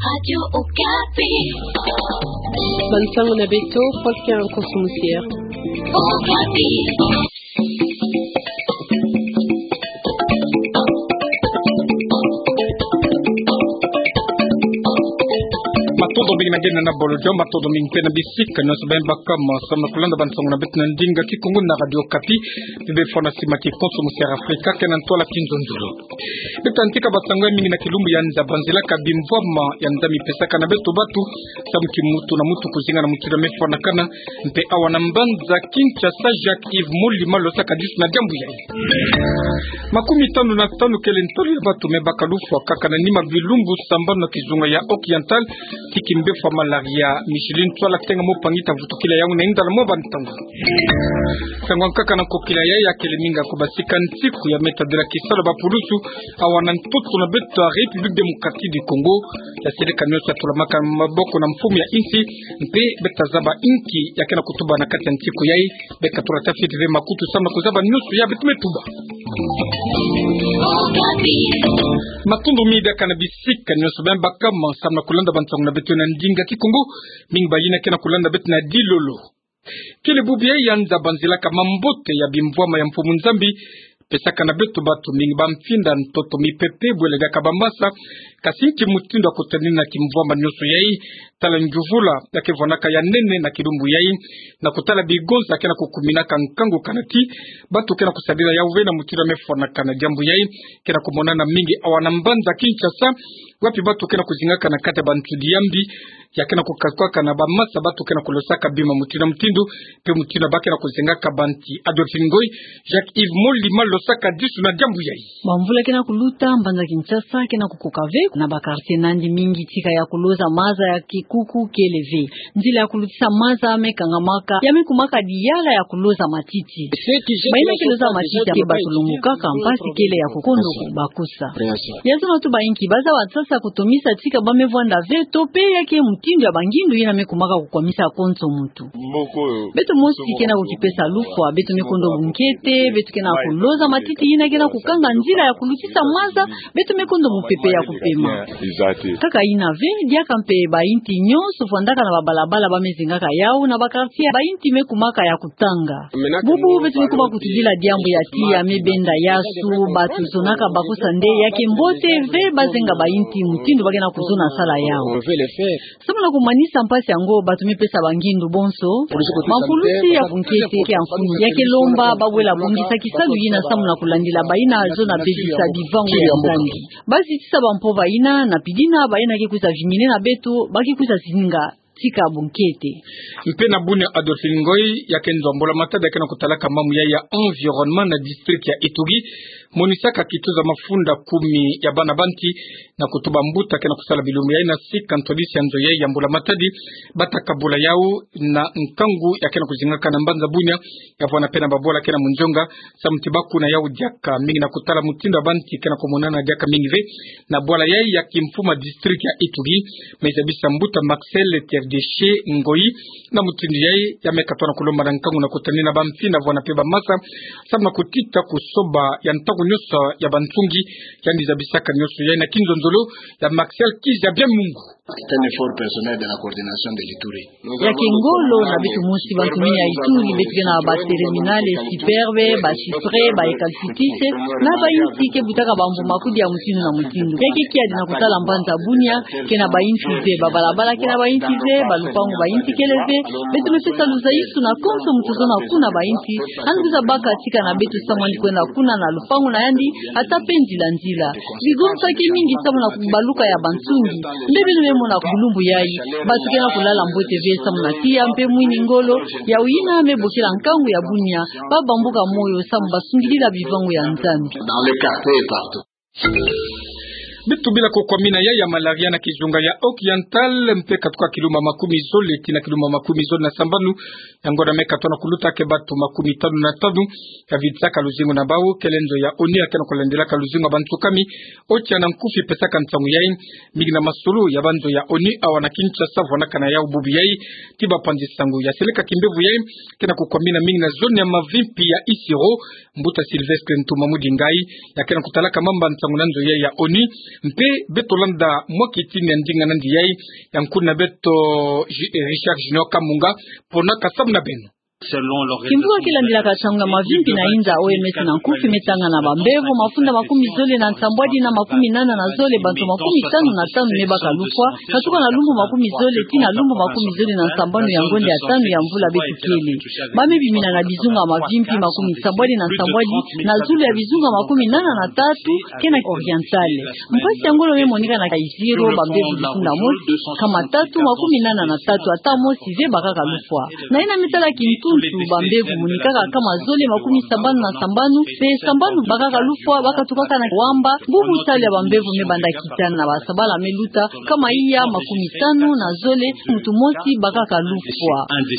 Radio Okapi. Bansango na beto, folkia en konsumusier. Okapi. Matodo bing nagena na bolo jom matodo ming pena bisik no sabem bakam sama kulanda bansong na bet nandinga ki kungun na Radio Okapi bebe fona simati konsumusier Afrika kenan tola kinzonzulo betantika basango mingi na kilumbu yanza banzila kabimvoma yanza mipesaka na beto batu samki mutu na mutu kuzinga na mutira mefona kana mpe awana mbanza Kinshasa Jacques Yves Mulima losaka dis na jambu ya makumi tano na tano kele ntoli batu mebakalufu akakana nima bilumbu sambano kizunga ya Occidental tikimbe fa malaria Michelin twala tenga mo pangita vutukila yangu na indala mo bantango sangwan kaka na kokila ya kele minga kubasika ntiku ya metadela kisala bapulusu awana ntutu na beto ya République démocratique du Congo ya serika nyosa tulamaka maboko na mfumu ya inchi mpe betazaba inki yakena kutuba na kati ya ntiku yai beka turatafiti ve makutu sama kuzaba nyusu ya betumetuba matundu mida kana bisika nyoso bemba kama samna kulanda bansong na betu na ndinga kikungu mingba yina kena kulanda betu na dilolo kile bubi yanza banzila kama mbote ya bimvwama ya mfumu nzambi pesaka na betu batu mingba mfinda ntoto mipepe bwelega kabamasa kasinki mutindo akutanina kimvwama nyoso yai tala njuvula yake vonaka ya nene na kidumbu yai na kutala bigonza kena kukuminaka nkangu kanati batu kena kusadira ya uve na mutindo mefona kana jambu yai kena kumonana mingi awana mbanza Kinshasa wapi batu kena kuzingaka na kate bantu diambi ya kena kukakwaka na bamasa batu kena kulosaka bima mutindo pe mutindo bakena kuzingaka banti Adolphine Ngoy Jacques Yves Mulima losaka disu na jambu yai bamvula kena kuluta mbanza Kinshasa kena kukukave na bakartie nandi mingi tika ya kuloza maza ya kikuku keleve njila ya kulutisa maza amekangamaka yamekumaka diyala ya kuloza matiti baina kiloza matiti ya batulunguka kampasi kele ya kukondo kubakusa yazima tu bainki baza watsasa kutumisa tika bamevwanda veto pe yake mutindo ya bangindu yina mekumaka kukwamisa konso mutu beto mosi kena kukipesa lufwa beto mekondo bunkete beto kena kuloza matiti yina kena kukanga njila ya kulutisa maza beto mekondo mupepe ya kupema kaka ina ve dia kampe bainti nyoso fondaka na babalabala bamezingaka yao na bakartie bainti mekumaka ya kutanga bubu betu mekuma kutudila diambo ya tia mebenda yasu batu zonaka bakusa nde yake mbote ve bazenga bainti mutindo bagena kuzona sala yao samuna kumanisa mpasi yango batu mepesa bangindu bonso mafulusi ya bunkete ke amfunu yake lomba babwela bongisa kisalu yina samuna kulandila baina zona bebisa bivango ya nzambi basi tisa bampova ina na pidina baina ke kuza vimine na beto baki kuza zinga tika bunkete mpena bune Adolphine Ngoy yake nzombola matada yake na kutalaka mamu ya environnement na district ya Ituri monisaka kituza mafunda 10 ya bana banti na kutuba mbuta kena kusala bilumu ya ina sika ntolisi ya nzoye ya mbula matadi batakabula yao na nkangu yake na kuzingaka na mbanza bunya ya vwana pena babola kena munjonga samtibaku na yao diaka mingi na kutala mutindo banti kena kumonana diaka mingi ve na bola yai ya kimfuma district ya Ituri mezabisa mbuta Maxel Terdeshe Ngoyi na mutindo yai ya mekatona kulomba na nkangu na kutanina bamfina vwana peba masa samna kutita kusoba ya ntangu nyoso ya bantungi yani zabisaka nyoso ya na kinzonzolo ya Maxel Kizia bien Mungu c'est un effort personnel de la coordination de l'Ituri yake ngolo na bitu musi bantumia Ituri betu na ba terminale superbe ba chifre ba ekalfitise na ba intike butaka bambu makudi ya mutino na mutindo yake kia dina kutala mbanza bunya kena ba intize ba balabala kena ba intize ba lupangu ba intikeleve betu mefesa luzaisu na konso mutuzona kuna ba inti anduza baka tika na betu samali kwenda kuna na lupangu na yandi ata penjila nzila bigonsa ke mingi samuna kubaluka ya bantungi ndebe mona kulumbu yai batu kena kulala mbote vesa muna tia mpe mwini ngolo ya uina mebokela nkangu ya bunya babambuka moyo samu basungilila bivangu ya nzambi dans les quartiers partout bitu bila kukwamina ya malaria na kizunga ya Occidental mpe katuka kiluma makumi zole tina kiluma makumi zole na sambanu yango na meka tona kuluta ke batu makumi tanu na tadu ya vitsaka luzingo na bawo kelenzo ya oni akena kulendela ka luzingo bantu kami ocha na nkufi pesaka ntsangu yai migi na masulu ya banzo ya oni awana Kinshasa vona kana ya ububi yai tiba panzi sangu ya seleka kimbevu yai kena kukwamina mingi na zone ya mavimpi ya Isiro mbuta Silvestre Ntuma Mudingai yakena kutalaka mamba ntsangu nanzo ya oni mpe beto landa mwakitini ndinga nandi yai yankuna beto Richard Junior Kamunga pona kasamu na beno. Kimvua kila ndila kachanga mavimbi na inza OMS na nkufi metanga na bambevo mafunda makumi zole na nsambwadi na makumi nana na zole bantu makumi tano na tano meba kalufwa katuka na lumbu makumi zole tina lumbu makumi zole na nsambano ya ngonde ya tano ya mvula betu kele bame bimina na bizunga mavimbi makumi nsambwadi na nsambwadi na zule ya bizunga makumi nana na tatu kena orientale mpasi ya ngolo we monika na kaiziro bambevo bifunda mosi kama tatu makumi nana na tatu ata mosi ve baka kalufwa na ina mitala kintu bambevu munikaka kama zole makumi sambanu na sambanu pe sambanu bakaka lufwa bakatukaka na wamba bubu tali ya bambevu mebanda kitana na basabala meluta kama iya makumi tano na zole mutu mosi bakaka lufwa.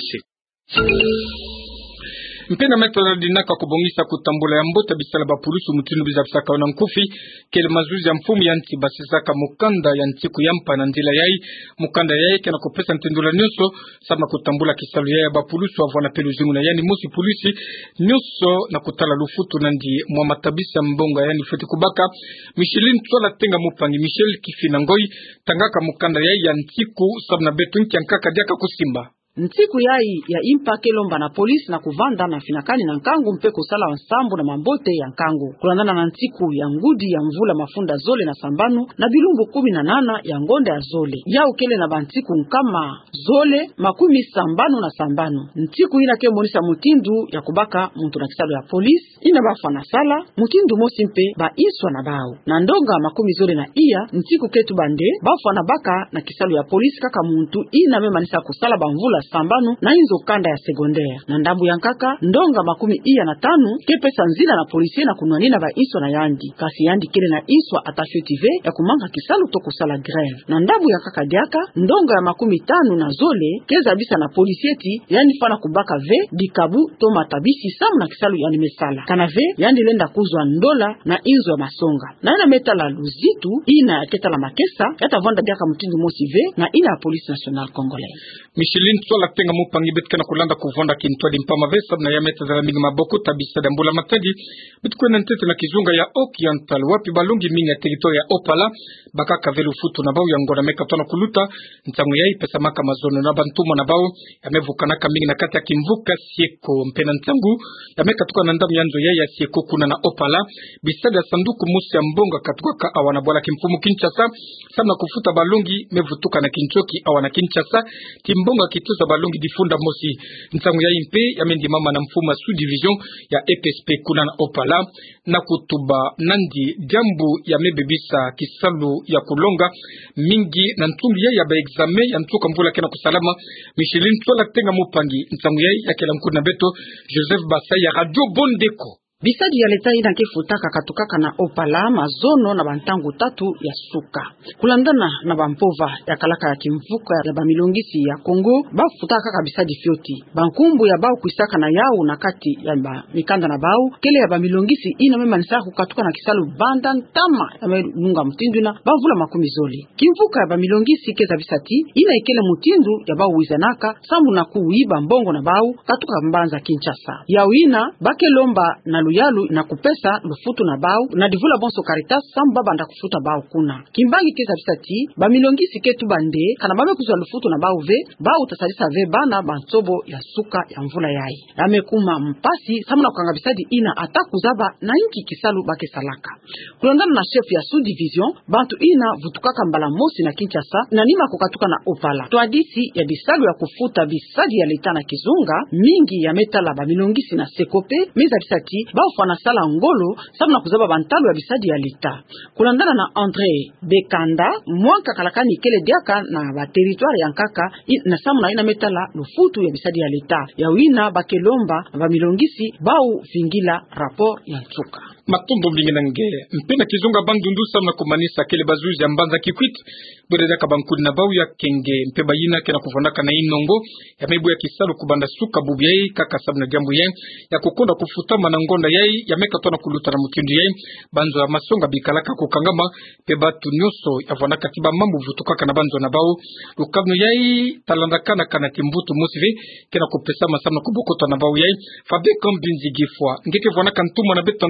Mpena metana dinaka kubongisa kutambula ya mbota bisala ba pulusu mutunu bizafsaka na nkufi kele mazuzi ya mfumu ya nti basisaka mukanda ya ntiku yampa na ndila yai mukanda yai kana kopesa ntendula nyoso sama kutambula kisalu yai ba pulusu avwana peluzimu na yani musi pulusi nyoso na kutala lufutu nandi mwa matabisa mbonga yani feti kubaka Michelin tola tenga mupangi Michel Kifina ngoi tangaka mukanda yai ya ntiku sabna betu nkiankaka diaka kusimba ntiku yai ya impa kelomba na polisi na kuvanda na finakani na nkangu mpe kusala nsambu na mambote ya nkangu kulandana na ntiku ya ngudi ya mvula mafunda zole na sambanu na bilumbu 18 ya ngonde ya zole ya ukele na bantiku nkama zole makumi sambanu na sambanu ntiku ina ke monisa mutindu ya kubaka muntu na kisalo ya polisi ina bafa na sala mutindu mosi mpe ba iswa na bao na ndonga makumi zole na iya ntiku ketu bande bafa na baka na kisalo ya polisi kaka muntu ina memanisa kusala bamvula sambanu na inzo kanda ya secondaire na ndambu ya nkaka ndonga makumi iya na tanu ke pesa nzila na polisi na kunwanina ba iswa na yandi kasi yandi kile na iswa atashotive ya kumanga kisalo to kusala greve na ndambu ya kaka diaka ndonga ya makumi tanu na zole keza bisa na polisi eti yani fana kubaka ve dikabu to matabisi samu na kisalo yani mesala kana ve yandi lenda kuzwa ndola na inzo ya masonga na ina metala luzitu ina ketala makesa yata vanda diaka mutindu mosi ve na ina ya polisi national congolais Michelin tola tenga mupangi betkana kulanda kuvonda kintwa dimpama vesa na yameta za mingi maboko tabisa dambula matadi bitkwena ntete na kizunga ya Occidental wapi balungi mingi ya territoria ya Opala baka kavelu futu na bao ya ngona meka tona kuluta ntangu yai pesa maka mazono na bantumo na bao yamevukana mingi na kati ya kimvuka sieko mpena ntangu yameka tuka na ndamu yanzo yai ya sieko kuna na Opala bisada sanduku musi ya mbonga katuka ka awana bola kimfumu Kinshasa sana kufuta balungi mevutuka na Kinchoki awana Kinshasa mbonga kituza balungi difunda mosi ntangu ya impe ya mendi mama na mfuma subdivision ya EPSP kuna na Opala na kutuba nandi jambu ya mebebisa kisalu ya kulonga mingi na ntumbi ya ba examen ya ntuka mvula kena kusalama Michelin tola tenga mupangi ntangu ya kela mkuna beto Joseph Basa ya Radio Bondeko bisadi ya leta ina kefutaka katukaka na Opala mazono na bantangu tatu ya suka kulandana na bampova ya kalaka ya kimvuka ya bamilongisi ya Kongo bafutaka kabisadi fioti bankumbu ya bao kuisaka na yao na kati ya mikanda na bao kele ya bamilongisi ina mema nisaku katuka na kisalu banda ntama ya nunga mutindu na bavula makumi zoli kimvuka ya bamilongisi keza bisati ina ikele mutindu ya bao wizanaka sambu na kuiba mbongo na bao katuka mbanza Kinshasa ya wina bakelomba na yalu na kupesa lufutu na bao na divula bonso Caritas samba banda kufuta bao kuna kimbangi kesa bisati ba milongisi ketu bande kana babe kuzwa lufutu na bao ve bao tasalisa ve bana bansobo ya suka ya mvula yai amekuma mpasi samuna kukanga bisadi ina atakuzaba na inki kisalu bake salaka kulondana na chef ya sous division bantu ina vutukaka mbala mosi na Kinshasa na nima kukatuka na Opala toadisi ya bisalu ya kufuta bisadi ya leta na kizunga mingi ya metala ba milongisi na sekope meza bisati fana sala ngolo sabu na kuzaba bantalo ya bisadi ya lita kulandana na André Bekanda mwanka kalakani kele diaka na ba territoire ya nkaka na samu na ina metala lufutu ya bisadi ya lita ya wina bakelomba ba milongisi bau vingila rapport ya ntuka matumbo mbingi nange mpena kizunga bandundu samna kumanisa kele bazuzi ya mbanza kikwit bwede daka bankudi na bau ya kenge mpe bayina kena kuvondaka na inongo ya mebu ya kisalu kubanda suka bubu yai kaka sabna jambu yai ya kukonda kufutama na ngonda yai ya meka tona kuluta na mutindu yai banzo ya masonga bikalaka kukangama pe batu nyoso ya vondaka tiba mambu vutukaka na banzo na bau lukabno yai talandakana kana timbutu musive kena kupesa masamna kubokota na bau yai fabe kambinzi gifwa ngeke vondaka ntumo na beto ntongu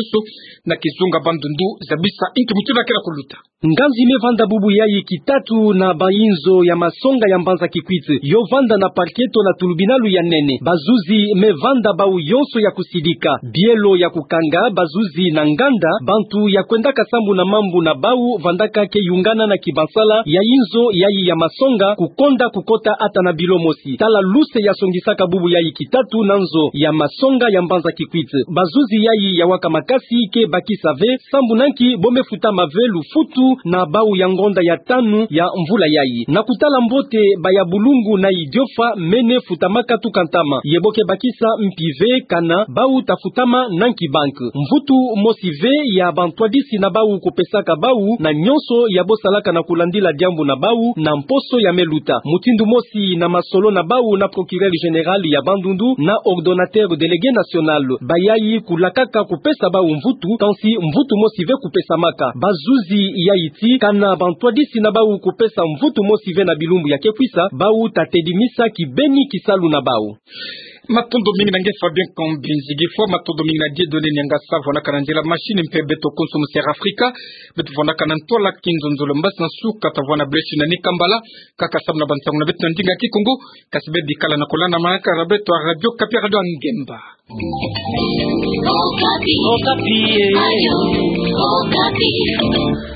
Nyoso na Kizunga Bandundu Zabisa inki mutuna kila kuluta. Nganzi mevanda bubu yayi kitatu na bainzo ya masonga ya mbanza kikwiti yo vanda na parketo na tulubinalu ya nene bazuzi mevanda bau yonso ya kusidika bielo ya kukanga bazuzi na nganda bantu ya kwenda kasambu na mambu na bau vandaka ke yungana na kibansala ya inzo yayi ya masonga kukonda kukota ata na bilomosi tala luse ya songisaka bubu yayi kitatu nanzo ya masonga ya mbanza kikwiti bazuzi yayi ya waka makasi ke bakisave sambu nanki bome futa mavelu futu na bau ya ngonda ya tanu ya mvula yayi na kutala mbote baya bulungu na idiofa mene futamaka tukantama yeboke bakisa mpive kana bau tafutama nanki bank mvutu mosive ya bantwadisi na bau kupesaka bau na nyonso ya bosalaka na kulandila diambu na bau na mposo ya meluta mutindu mosi na masolo na bau na procureur general ya Bandundu na ordonnateur délégué national bayayi kulakaka kupesa bau mvutu kansi mvutu mosive kupesa maka bazuzi ya iti kana bantwadisi na bau kupesa mvutu mosive na bilumbu ya kekwisa bau tatedimisa kibeni kisalu na bau matondo mingi nange Fabien Kombinzigi fo matondo mingi na die donné nyanga savo na kananjela machine mpe beto konsumo ser Afrika beto vona kanantola kinzonzolo mbas na suka tavona bleshi na nikambala kaka sabna bantangu na beto ndinga kikongo kasbe dikala na kolana maka rabeto radio Kapi radio Ngemba Okapi. Okapi. Ayo. Okapi.